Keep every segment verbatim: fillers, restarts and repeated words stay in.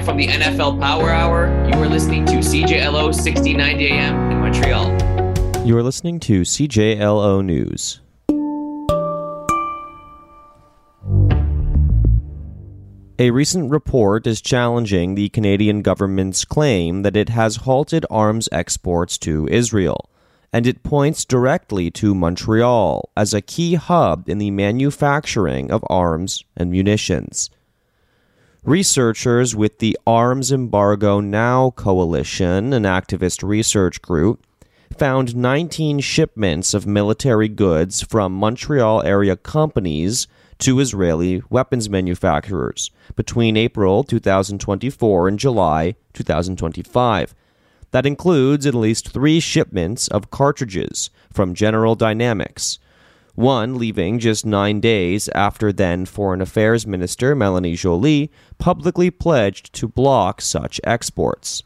Live from the N F L Power Hour, you are listening to C J L O sixteen ninety A M in Montreal. You are listening to C J L O News. A recent report is challenging the Canadian government's claim that it has halted arms exports to Israel, and it points directly to Montreal as a key hub in the manufacturing of arms and munitions. Researchers with the Arms Embargo Now Coalition, an activist research group, found nineteen shipments of military goods from Montreal area companies to Israeli weapons manufacturers between April twenty twenty-four and July twenty twenty-five. That includes at least three shipments of cartridges from General Dynamics, one leaving just nine days after then Foreign Affairs Minister Melanie Joly publicly pledged to block such exports.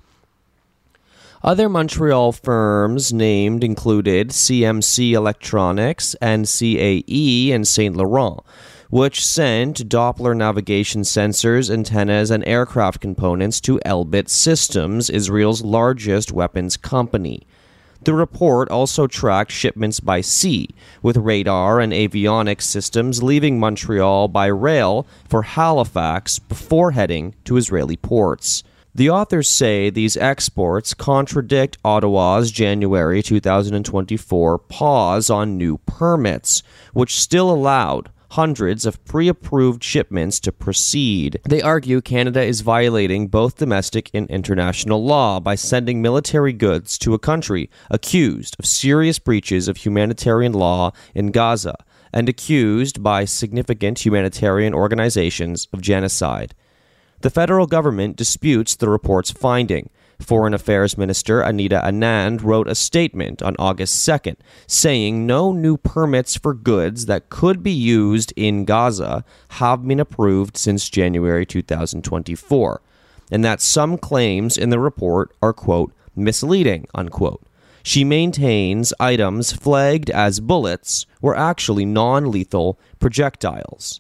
Other Montreal firms named included C M C Electronics and C A E and Saint Laurent, which sent Doppler navigation sensors, antennas, and aircraft components to Elbit Systems, Israel's largest weapons company. The report also tracked shipments by sea, with radar and avionics systems leaving Montreal by rail for Halifax before heading to Israeli ports. The authors say these exports contradict Ottawa's January twenty twenty-four pause on new permits, which still allowed hundreds of pre-approved shipments to proceed. They argue Canada is violating both domestic and international law by sending military goods to a country accused of serious breaches of humanitarian law in Gaza and accused by significant humanitarian organizations of genocide. The federal government disputes the report's finding. Foreign Affairs Minister Anita Anand wrote a statement on August second, saying no new permits for goods that could be used in Gaza have been approved since January twenty twenty-four, and that some claims in the report are, quote, misleading, unquote. She maintains items flagged as bullets were actually non-lethal projectiles.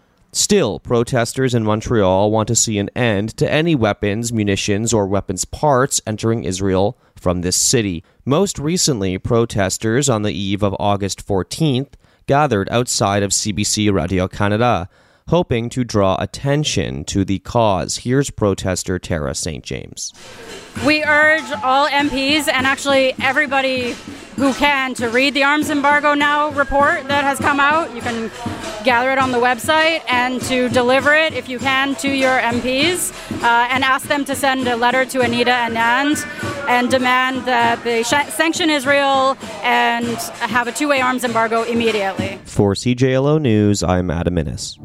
Still, protesters in Montreal want to see an end to any weapons, munitions, or weapons parts entering Israel from this city. Most recently, protesters on the eve of August fourteenth gathered outside of C B C Radio-Canada, hoping to draw attention to the cause. Here's protester Tara Saint James. We urge all M Ps and actually everybody who can to read the Arms Embargo Now report that has come out. You can gather it on the website and to deliver it, if you can, to your M Ps uh, and ask them to send a letter to Anita Anand and demand that they sh- sanction Israel and have a two-way arms embargo immediately. For C J L O News, I'm Adam Innes.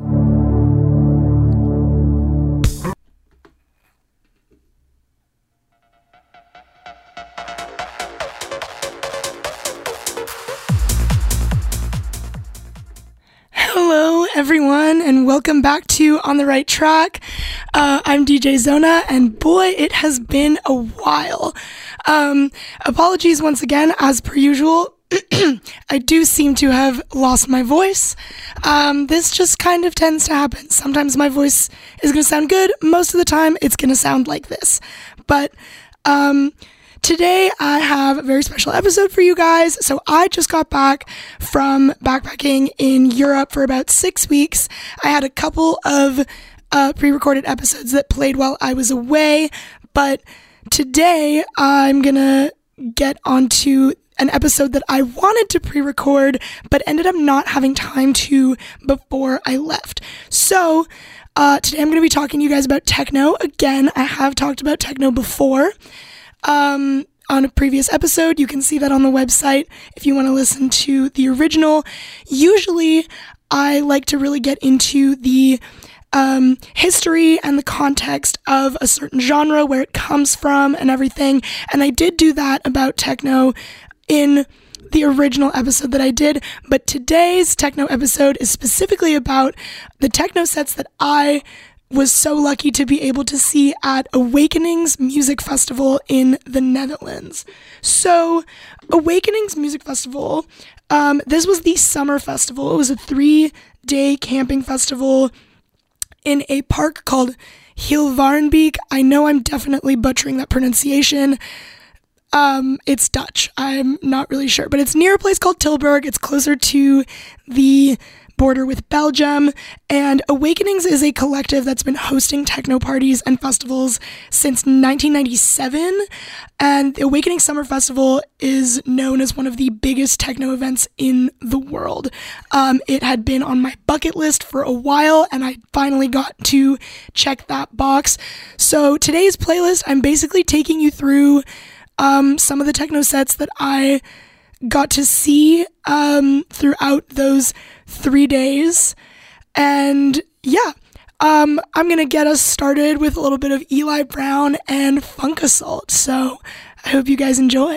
Hello, everyone, and welcome back to On the Right Track. Uh, I'm D J Zona, and boy, it has been a while. Um, apologies once again, as per usual. I do seem to have lost my voice. Um, this just kind of tends to happen. Sometimes my voice is going to sound good. Most of the time, it's going to sound like this. But um, today, I have a very special episode for you guys. So I just got back from backpacking in Europe for about six weeks. I had a couple of uh, pre-recorded episodes that played while I was away. But today, I'm going to get onto an episode that I wanted to pre-record, but ended up not having time to before I left. So, uh, today I'm going to be talking to you guys about techno. Again, I have talked about techno before um, on a previous episode. You can see that on the website if you want to listen to the original. Usually, I like to really get into the Um, history and the context of a certain genre, where it comes from and everything. And I did do that about techno in the original episode that I did, but today's techno episode is specifically about the techno sets that I was so lucky to be able to see at Awakenings Music Festival in the Netherlands. So, Awakenings Music Festival, um, this was the summer festival. It was a three-day camping festival in a park called Hilvarenbeek. I know I'm definitely butchering that pronunciation. Um, it's Dutch. I'm not really sure, but it's near a place called Tilburg. It's closer to the border with Belgium, and Awakenings is a collective that's been hosting techno parties and festivals since nineteen ninety-seven, and the Awakening Summer Festival is known as one of the biggest techno events in the world. Um, it had been on my bucket list for a while, and I finally got to check that box. So today's playlist, I'm basically taking you through um, some of the techno sets that I got to see um, throughout those three days. And yeah, um, I'm going to get us started with a little bit of Eli Brown and Funk Assault. So I hope you guys enjoy.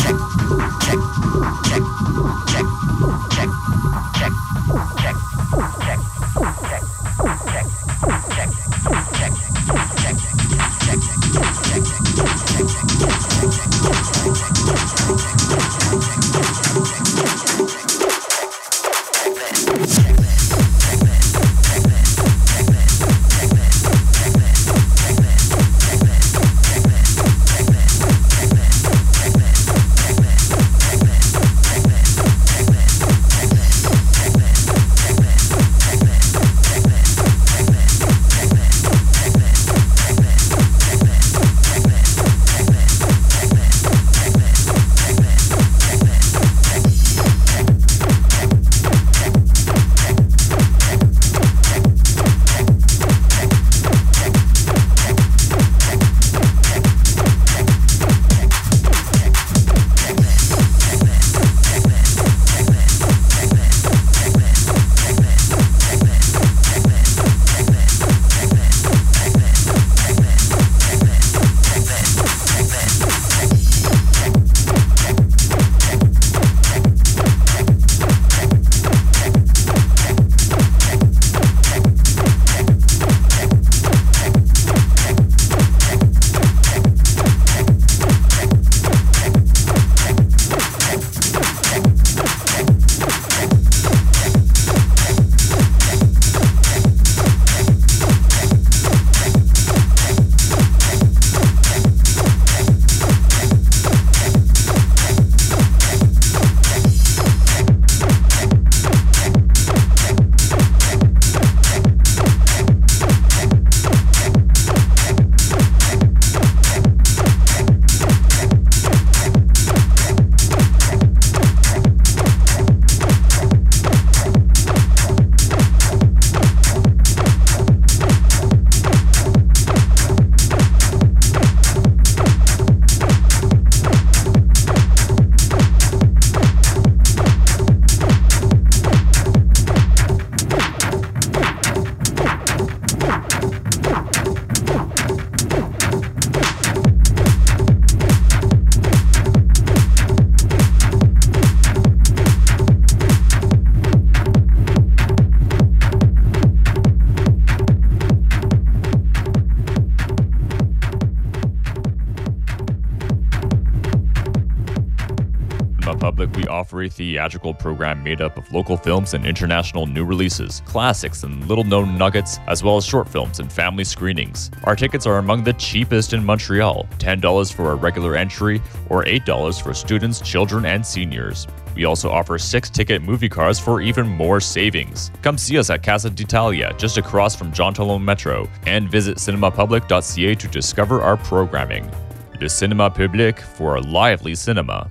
Public, we offer a theatrical program made up of local films and international new releases, classics and little-known nuggets, as well as short films and family screenings. Our tickets are among the cheapest in Montreal, ten dollars for a regular entry or eight dollars for students, children, and seniors. We also offer six-ticket movie cards for even more savings. Come see us at Casa d'Italia, just across from Jean Talon Metro, and visit cinema public dot c a to discover our programming. Le Cinéma Public for a lively cinema.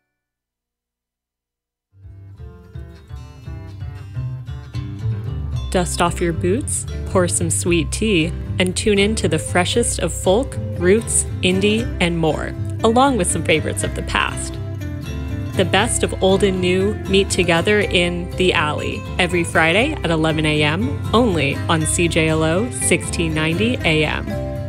Dust off your boots, pour some sweet tea, and tune in to the freshest of folk, roots, indie, and more, along with some favorites of the past. The best of old and new meet together in The Alley every Friday at eleven a.m. only on C J L O sixteen ninety A M.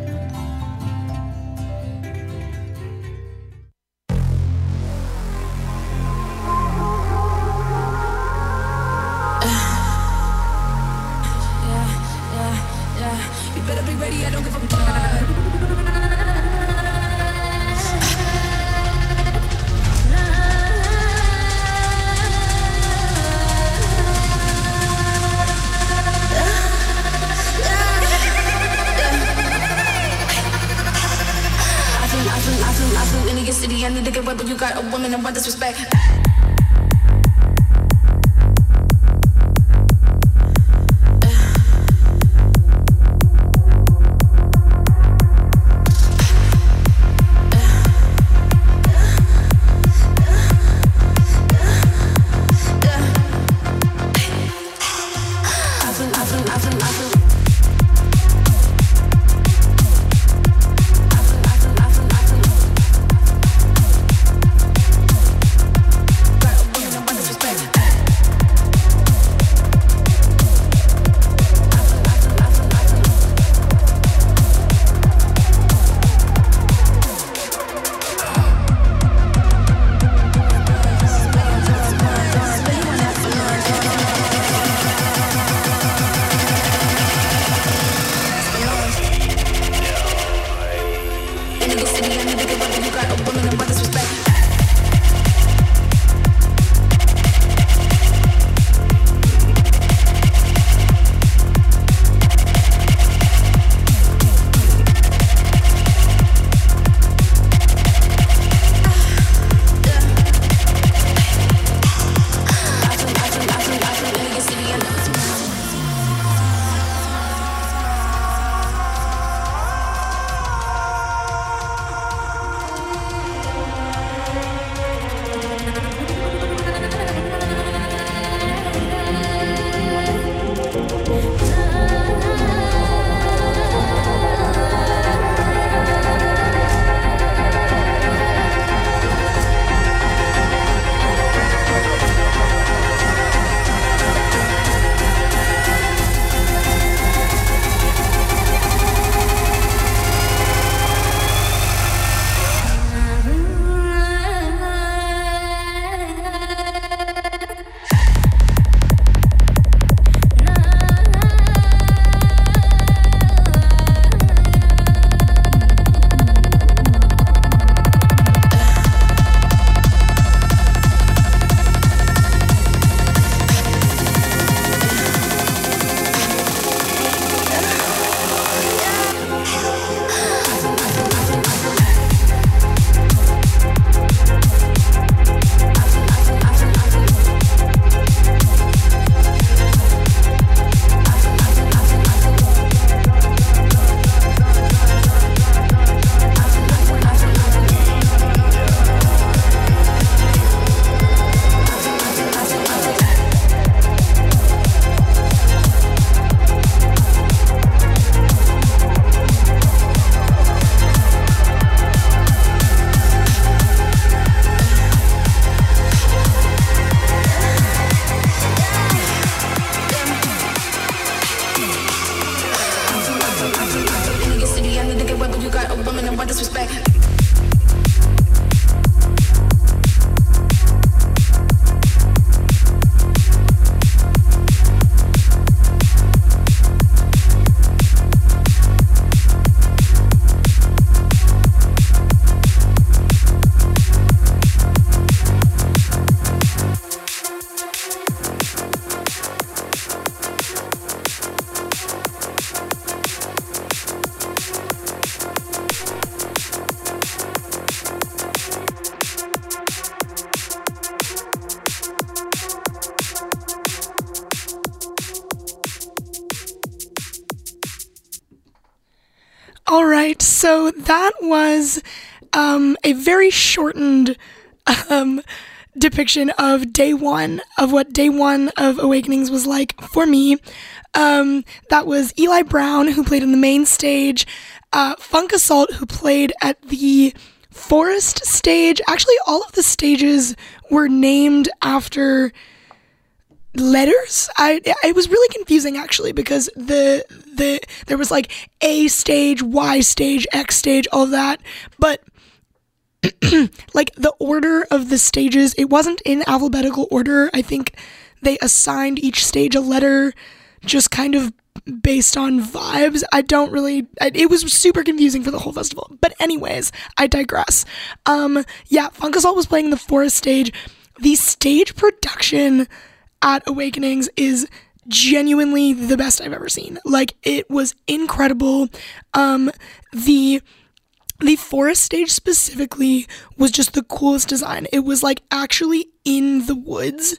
City, I need to get wet, but you got a woman and what disrespect. right, so that was um, a very shortened um, depiction of day one, of what day one of Awakenings was like for me. Um, that was Eli Brown, who played in the main stage, uh, Funk Assault, who played at the Forest stage. Actually, all of the stages were named after letters. I it was really confusing, actually, because the the there was like A stage, Y stage, X stage, all of that, but like the order of the stages, it wasn't in alphabetical order. I think they assigned each stage a letter just kind of based on vibes. I don't really, I, it was super confusing for the whole festival. But anyways, I digress. Um, yeah, Funk Assault was playing the Forest stage. The stage production at Awakenings is genuinely the best I've ever seen. Like, it was incredible. Um, the... The Forest stage specifically was just the coolest design. It was like actually in the woods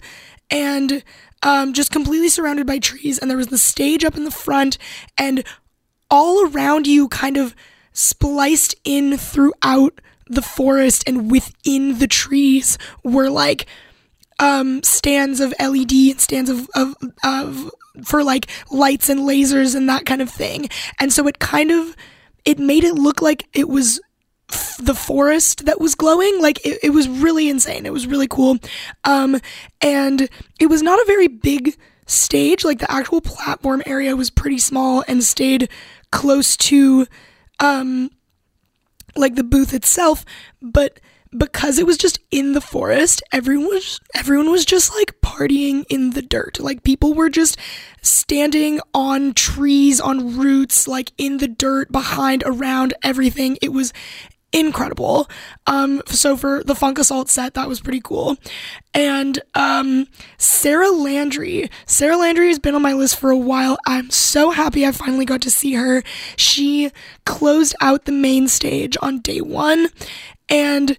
and um, just completely surrounded by trees. And there was the stage up in the front, and all around you, kind of spliced in throughout the forest and within the trees, were like um, stands of L E D and stands of, of, of for like lights and lasers and that kind of thing. And so it kind of it made it look like it was f- the forest that was glowing. Like, it, it was really insane. It was really cool. Um, and it was not a very big stage. Like, the actual platform area was pretty small and stayed close to, um, like, the booth itself. But because it was just in the forest, everyone was, everyone was just, like, partying in the dirt. Like, people were just standing on trees, on roots, like, in the dirt, behind, around, everything. It was incredible. Um, so for the Funk Assault set, that was pretty cool. And um, Sarah Landry. Sarah Landry has been on my list for a while. I'm so happy I finally got to see her. She closed out the main stage on day one, and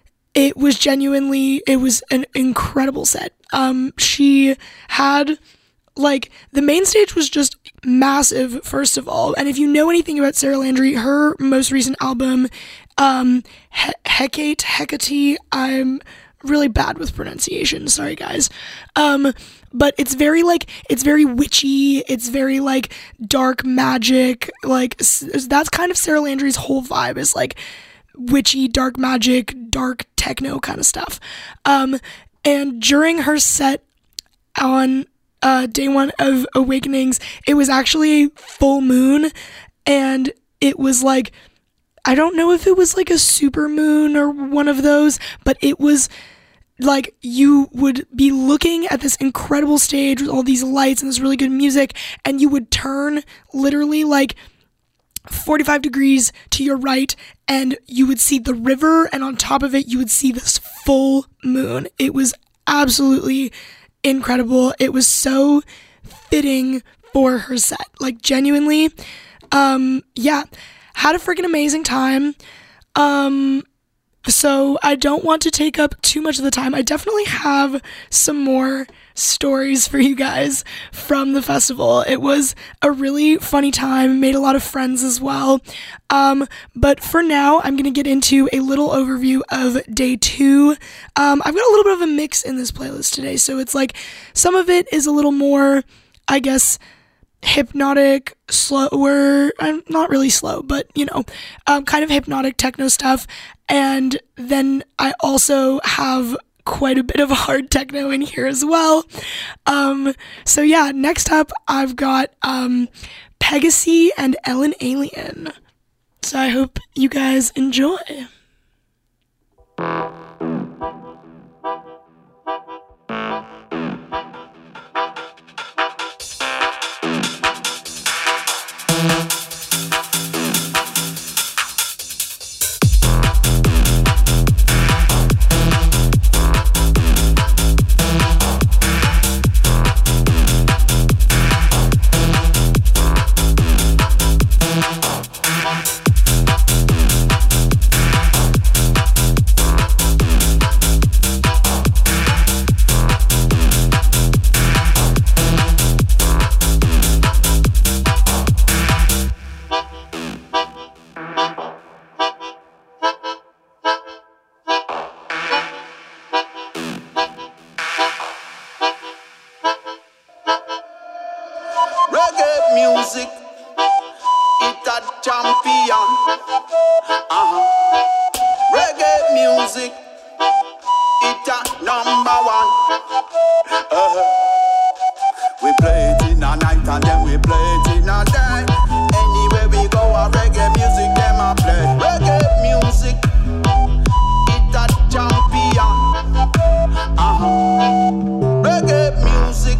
it was genuinely, it was an incredible set. Um, she had, like, the main stage was just massive, first of all. And if you know anything about Sarah Landry, her most recent album, um, He- Hecate, Hecate, I'm really bad with pronunciation, sorry guys. Um, but it's very, like, it's very witchy, it's very, like, dark magic, like, s- that's kind of Sarah Landry's whole vibe, is, like, witchy, dark magic, dark techno kind of stuff. Um, and during her set on uh, day one of Awakenings, it was actually full moon, and it was like, I don't know if it was like a super moon or one of those, but it was like, you would be looking at this incredible stage with all these lights and this really good music, and you would turn literally like forty-five degrees to your right, and you would see the river, and on top of it you would see this full moon. It was absolutely incredible. It was so fitting for her set, like, genuinely. Um yeah, had a freaking amazing time. Um so I don't want to take up too much of the time. I definitely have some more stories for you guys from the festival. It was a really funny time, made a lot of friends as well. Um, but for now, I'm going to get into a little overview of day two. Um, I've got a little bit of a mix in this playlist today, so it's like some of it is a little more, I guess, hypnotic, slower, uh, not really slow, but, you know, um, kind of hypnotic techno stuff. And then I also have quite a bit of hard techno in here as well. Um, so yeah, next up I've got um, Pegasus and Ellen Alien. So I hope you guys enjoy. music, it a champion. Uh-huh. Reggae music, it a number one. Uh-huh. We play it in a night and then we play it in a day. Anywhere we go, a reggae music them a play. Reggae music, it a champion. Uh-huh. Reggae music.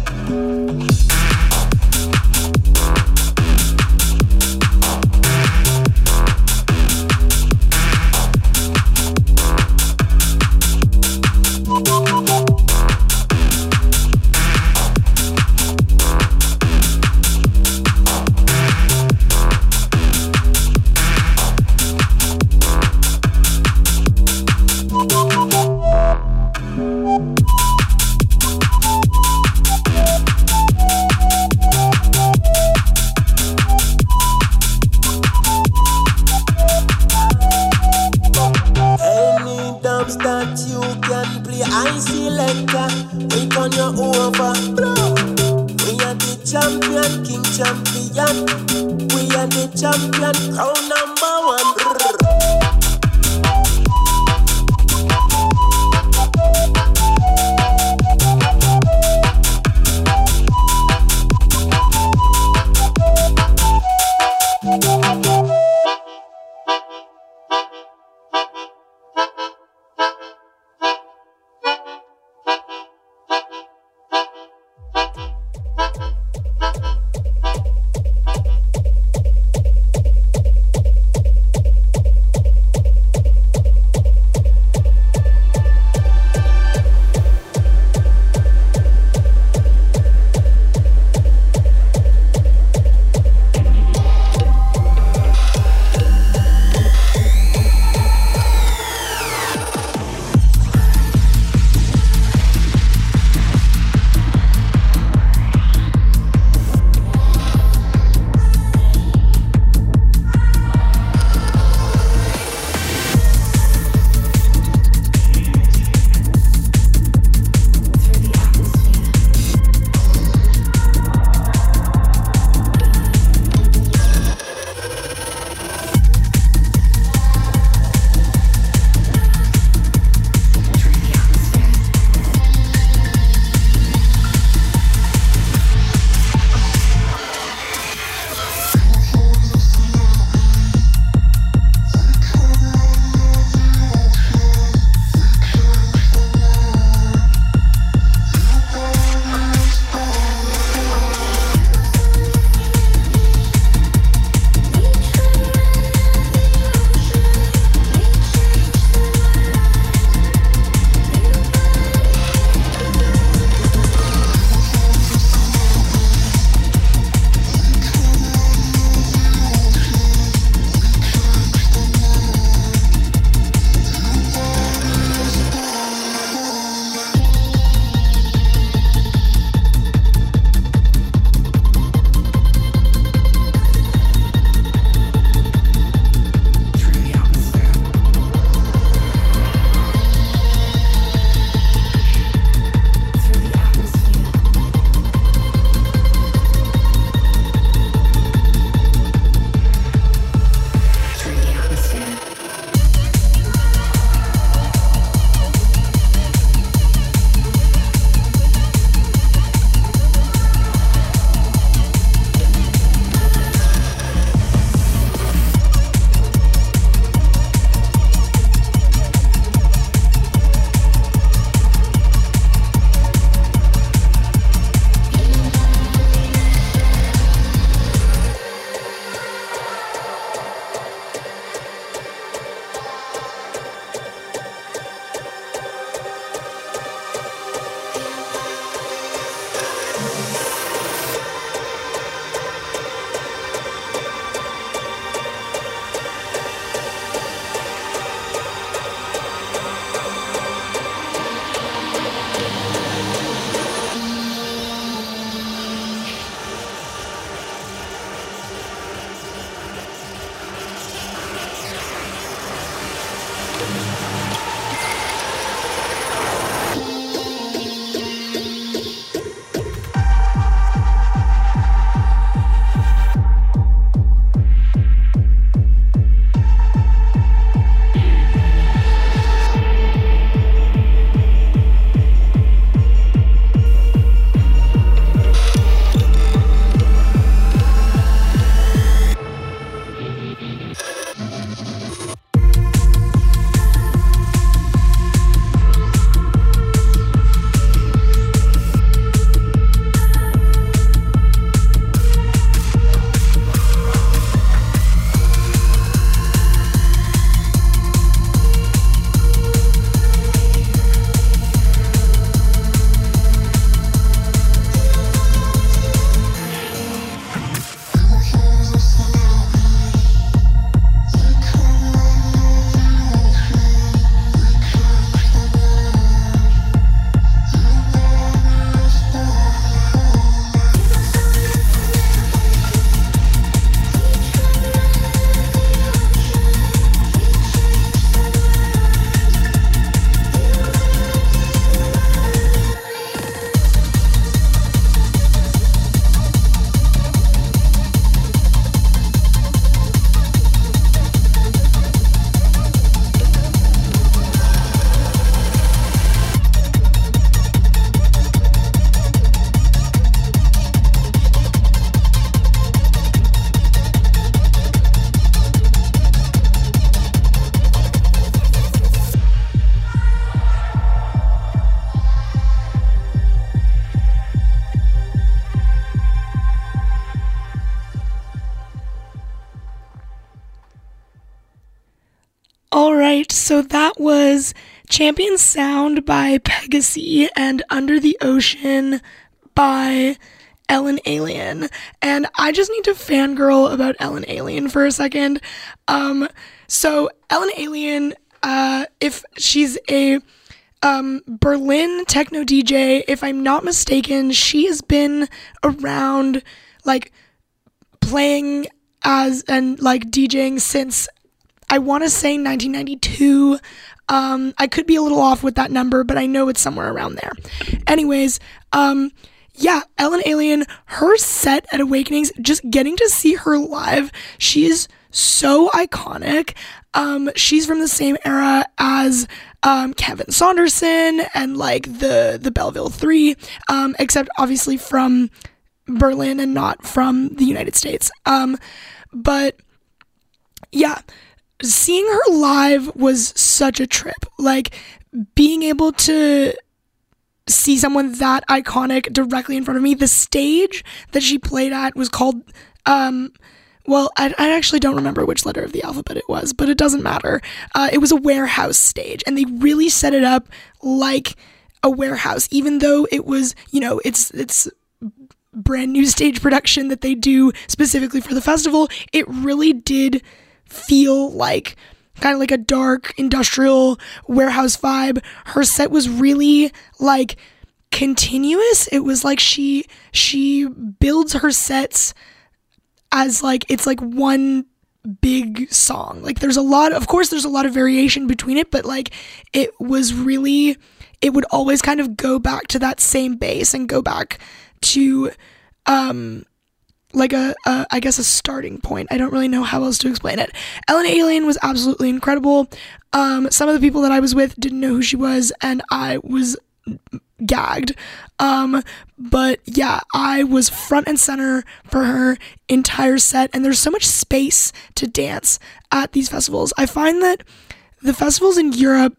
so that was Champion Sound by Pegasus and Under the Ocean by Ellen Alien. And I just need to fangirl about Ellen Alien for a second. Um, so Ellen Alien, uh, if she's a um, Berlin techno D J, if I'm not mistaken, she has been around like playing as and like DJing since I want to say nineteen ninety-two. Um, I could be a little off with that number, but I know it's somewhere around there. Anyways, um, yeah, Ellen Alien, her set at Awakenings, just getting to see her live, she is so iconic. Um, she's from the same era as um, Kevin Saunderson and like the the Belleville Three, um, except obviously from Berlin and not from the United States. Um, but yeah, seeing her live was such a trip. Like being able to see someone that iconic directly in front of me. The stage that she played at was called, um, well, I, I actually don't remember which letter of the alphabet it was, but it doesn't matter. Uh, it was a warehouse stage, and they really set it up like a warehouse, even though it was, you know, it's it's brand new stage production that they do specifically for the festival. It really did feel like kind of like a dark industrial warehouse vibe. Her set was really like continuous. It was like she she builds her sets as like it's like one big song. Like there's a lot, of course there's a lot of variation between it, but like it was really, it would always kind of go back to that same base and go back to um like a, a I guess a starting point. I don't really know how else to explain it. Ellen Alien was absolutely incredible. Um, some of the people that I was with didn't know who she was, and I was gagged. Um, but yeah, I was front and center for her entire set, and there's so much space to dance at these festivals. I find that the festivals in Europe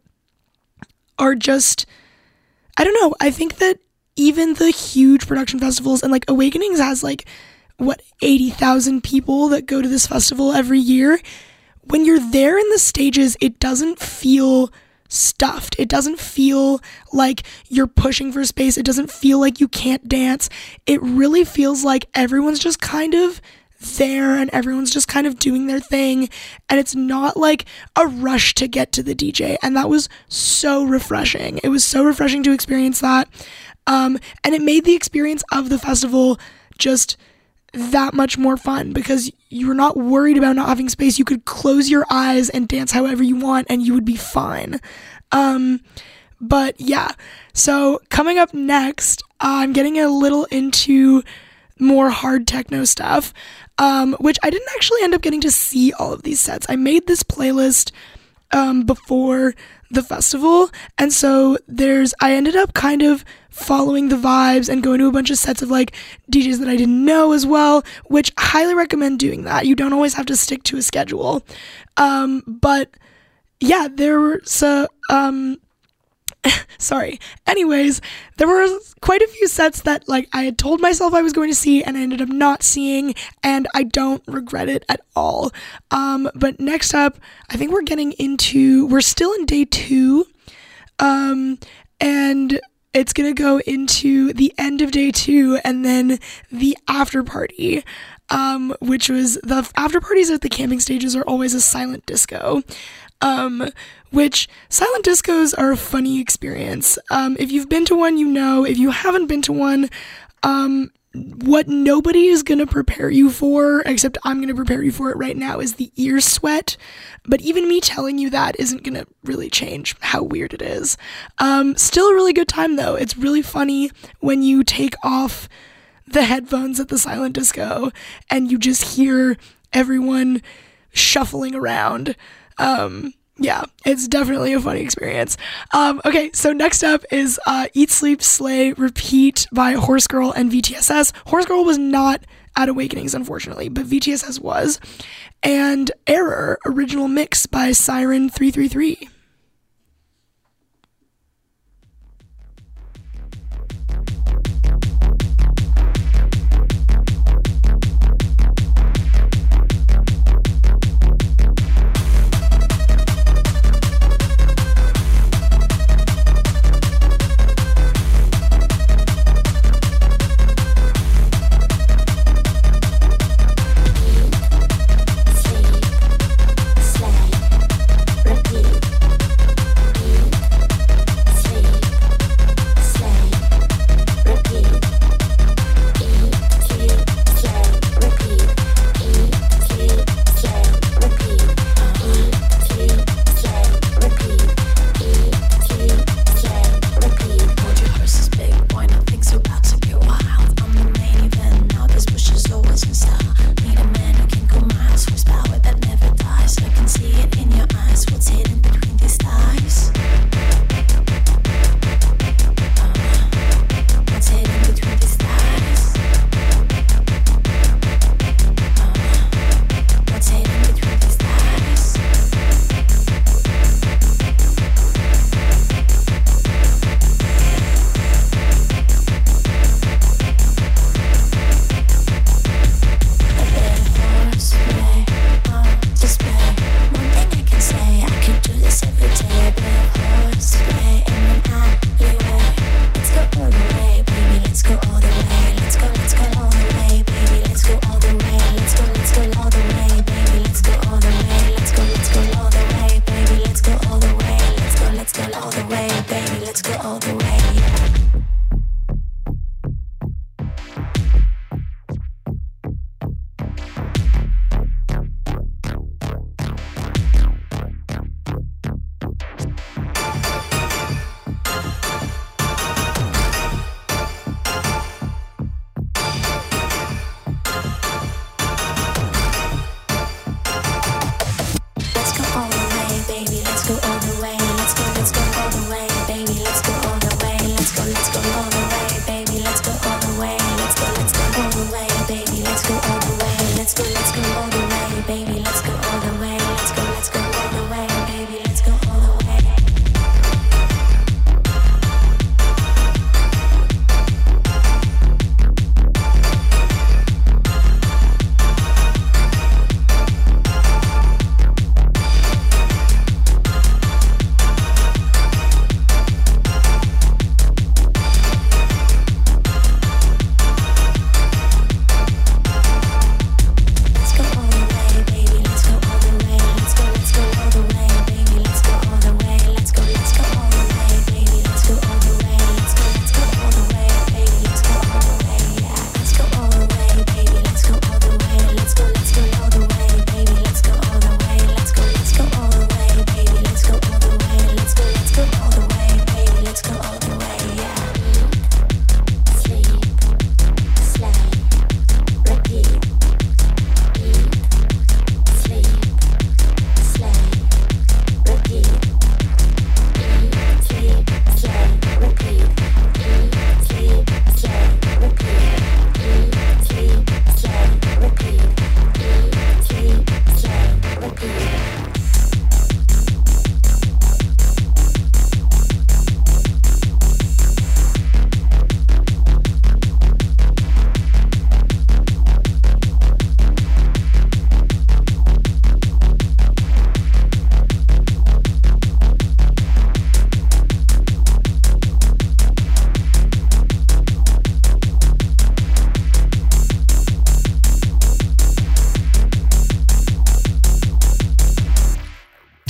are just, I don't know, I think that even the huge production festivals, and like Awakenings has like what, eighty thousand people that go to this festival every year. When you're there in the stages, it doesn't feel stuffed. It doesn't feel like you're pushing for space. It doesn't feel like you can't dance. It really feels like everyone's just kind of there and everyone's just kind of doing their thing, and it's not like a rush to get to the D J. And that was so refreshing. It was so refreshing to experience that. Um, and it made the experience of the festival just that much more fun because you were not worried about not having space. You could close your eyes and dance however you want and you would be fine. Um, but yeah, so coming up next, uh, I'm getting a little into more hard techno stuff, um, which I didn't actually end up getting to see all of these sets. I made this playlist um, before the festival, and so there's, I ended up kind of following the vibes and going to a bunch of sets of like D Js that I didn't know as well, which I highly recommend doing that. You don't always have to stick to a schedule. Um, but yeah, there were so, um, sorry. Anyways, there were quite a few sets that like I had told myself I was going to see and I ended up not seeing, and I don't regret it at all. Um, but next up, I think we're getting into, we're still in day two, um, and it's going to go into the end of day two and then the after party, um, which was the after parties at the camping stages are always a silent disco, um, which silent discos are a funny experience. Um, if you've been to one, you know. If you haven't been to one, um, what nobody is going to prepare you for, except I'm going to prepare you for it right now, is the ear sweat. But even me telling you that isn't going to really change how weird it is. Um, still a really good time, though. It's really funny when you take off the headphones at the silent disco and you just hear everyone shuffling around. Um, yeah, it's definitely a funny experience. Um, okay, so next up is uh, Eat, Sleep, Slay, Repeat by Horse Girl and V T S S. Horse Girl was not at Awakenings, unfortunately, but V T S S was. And Error, original mix by Siren three three three.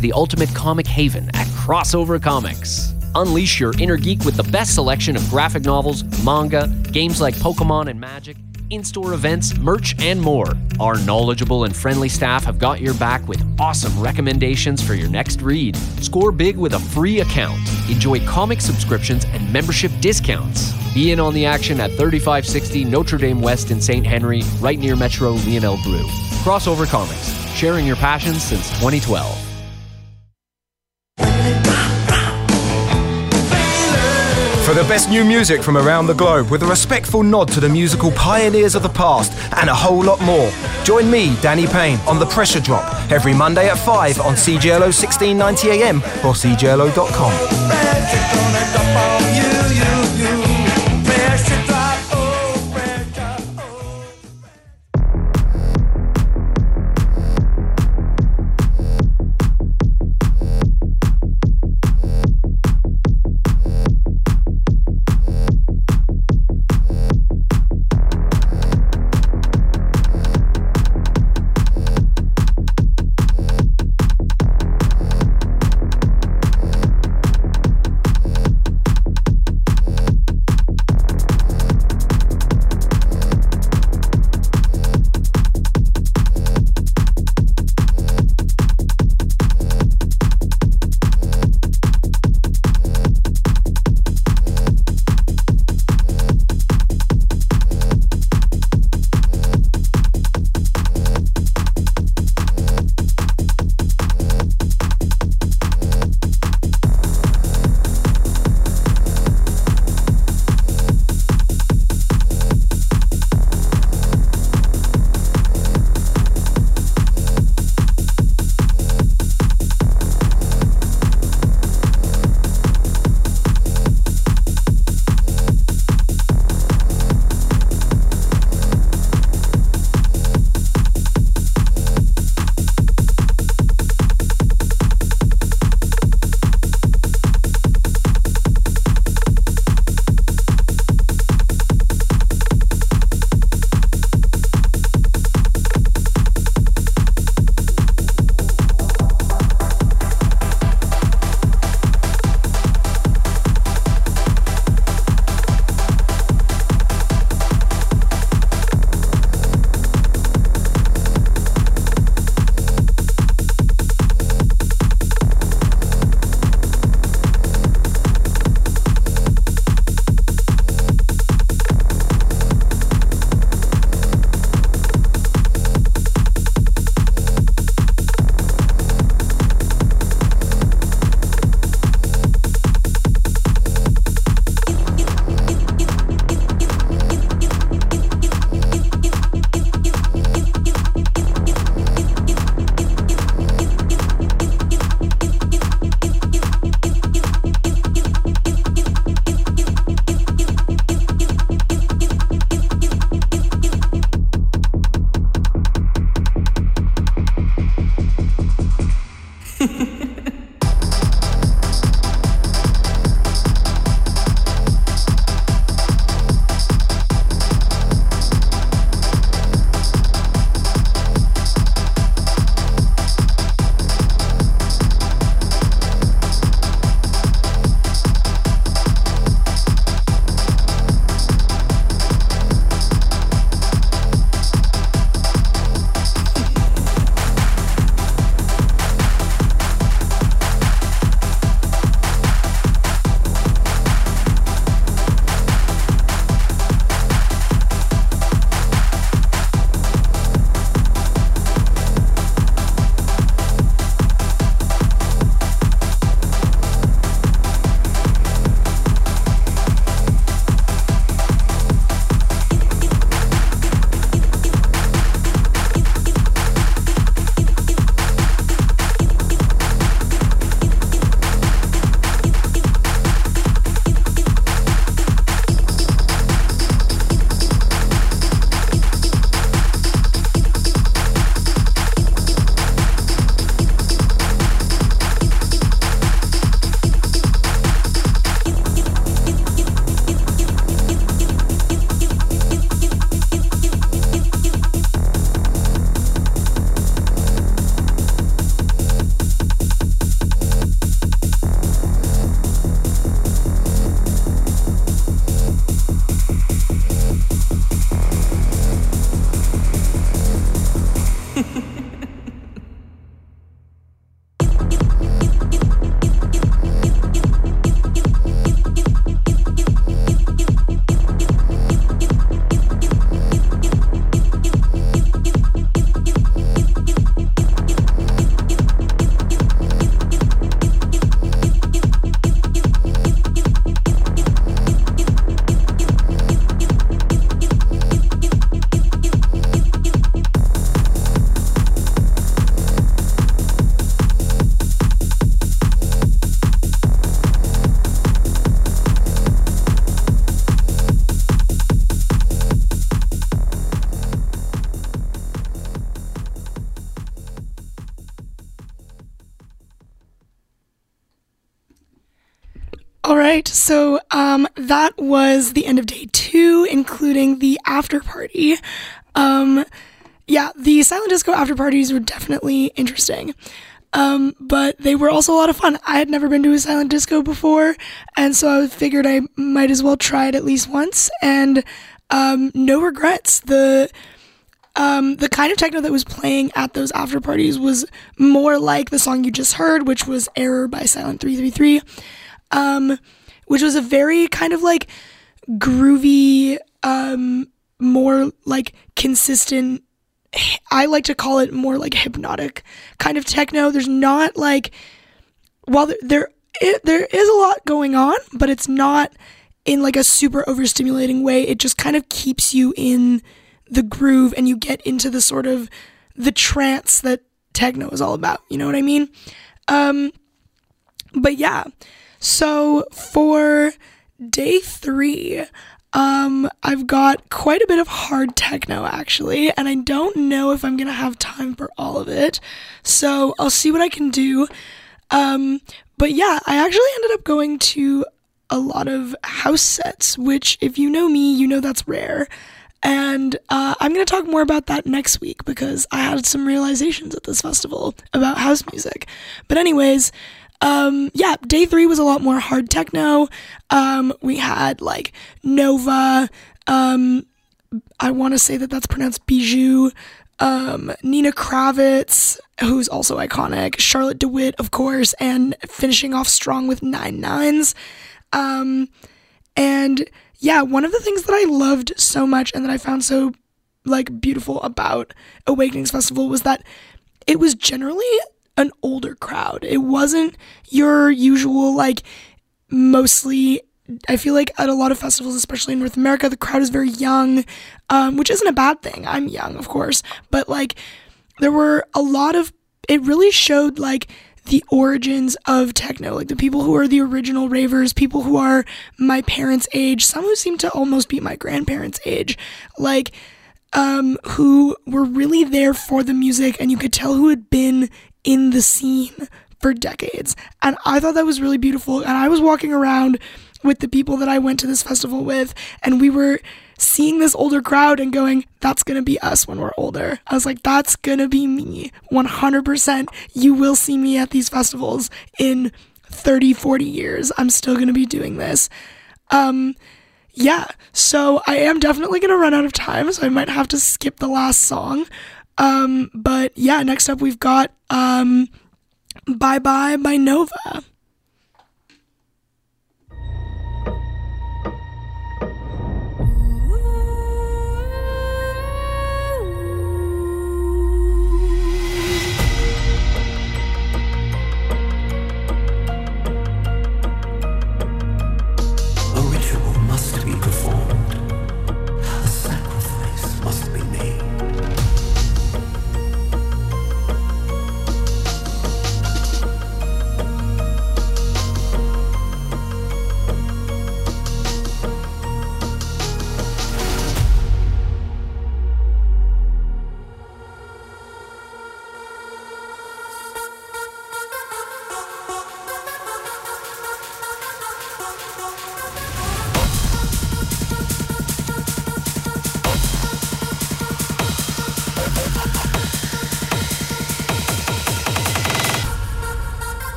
the ultimate comic haven at Crossover Comics. Unleash your inner geek with the best selection of graphic novels, manga, games like Pokemon and Magic, in-store events, merch, and more. Our knowledgeable and friendly staff have got your back with awesome recommendations for your next read. Score big with a free account. Enjoy comic subscriptions and membership discounts. Be in on the action at thirty-five sixty Notre Dame West in Saint Henry, right near Metro Lionel Brew. Crossover Comics, sharing your passion since twenty twelve. For the best new music from around the globe, with a respectful nod to the musical pioneers of the past, and a whole lot more, join me, Danny Payne, on The Pressure Drop, every Monday at five on C J L O sixteen ninety A M or C J L O dot com. right, so um, that was the end of day two, including the after party. Um, yeah, the silent disco after parties were definitely interesting, um, but they were also a lot of fun. I had never been to a silent disco before, and so I figured I might as well try it at least once, and um, no regrets. The Um, the kind of techno that was playing at those after parties was more like the song you just heard, which was Error by Silent three three three, um, which was a very kind of like groovy, um, more like consistent, I like to call it more like hypnotic kind of techno. There's not like, while there, there, it, there is a lot going on, but it's not in like a super overstimulating way. It just kind of keeps you in the groove and you get into the sort of the trance that techno is all about. You know what I mean? Um, but yeah, so for day three, um, I've got quite a bit of hard techno actually, and I don't know if I'm going to have time for all of it. So I'll see what I can do. Um, but yeah, I actually ended up going to a lot of house sets, which if you know me, you know that's rare. And uh, I'm going to talk more about that next week because I had some realizations at this festival about house music. But anyways, um, yeah, day three was a lot more hard techno. Um, we had like Nova, um, I want to say that that's pronounced Bijou, um, Nina Kravitz, who's also iconic, Charlotte DeWitt, of course, and finishing off strong with Nine Nines. Um, and yeah, one of the things that I loved so much and that I found so like beautiful about Awakenings Festival was that it was generally an older crowd. It wasn't your usual like mostly, I feel like at a lot of festivals, especially in North America, the crowd is very young, um, which isn't a bad thing. I'm young, of course, but like there were a lot of, it really showed like the origins of techno, like the people who are the original ravers, people who are my parents' age, some who seem to almost be my grandparents' age, like, um, who were really there for the music, and you could tell who had been in the scene for decades. And I thought that was really beautiful, and I was walking around with the people that I went to this festival with, and we were seeing this older crowd and going, that's gonna be us when we're older. I was like, that's gonna be me, one hundred percent. You will see me at these festivals in thirty, forty years. I'm still gonna be doing this. Um, yeah, so I am definitely gonna run out of time, so I might have to skip the last song. Um, but yeah, next up we've got um, Bye Bye by Nova.